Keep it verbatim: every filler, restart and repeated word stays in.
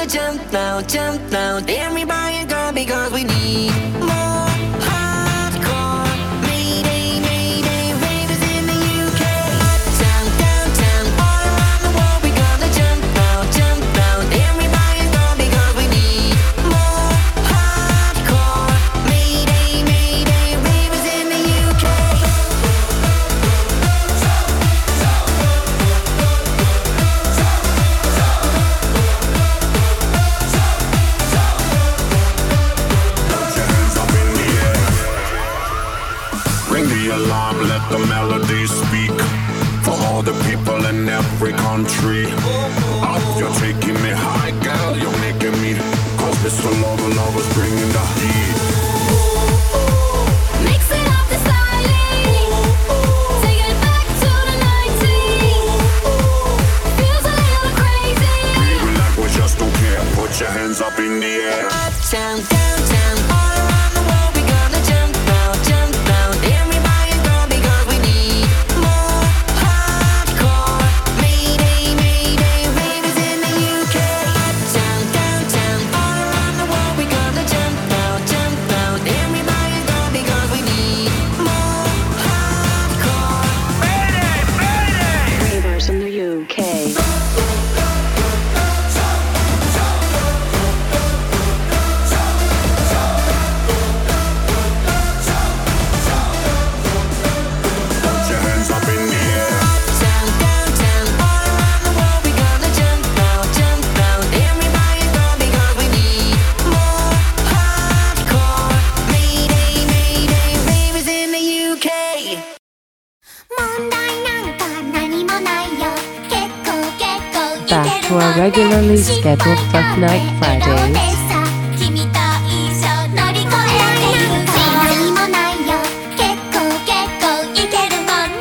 gonna jump now, jump now. Everybody go because we need more hardcore. Mayday, mayday, ravers in the U K. Uptown, downtown, all around the world we gonna jump now, jump now. Everybody go because we need more hardcore. Mayday, mayday, ravers in the U K. Ring the alarm, let the melody speak. For all the people in every country. Up, you're taking me high, girl, you're making me. Cause Mister Lover Lover's bringing the heat. Mixing up the styling, take it back to the nineties. Feels a little crazy. Baby, like we just don't care. Put your hands up in the air. Uptown, downtown, all around the world we gonna jump now, jump now. Everybody go because we need more hardcore. Mayday, mayday, ravers in the U K. Uptown, downtown, all around the world we gonna jump now, jump now. Everybody go because we need more hardcore. Ravers in the U K. Put your hands up in the air. Uptown, downtown, all around the world we gonna jump now, jump now. Everybody go because we need more hardcore. Mayday, mayday, ravers in the U K. 問題なんか何もないよ。結構結構いける Back to our regularly scheduled Funk Night Fridays.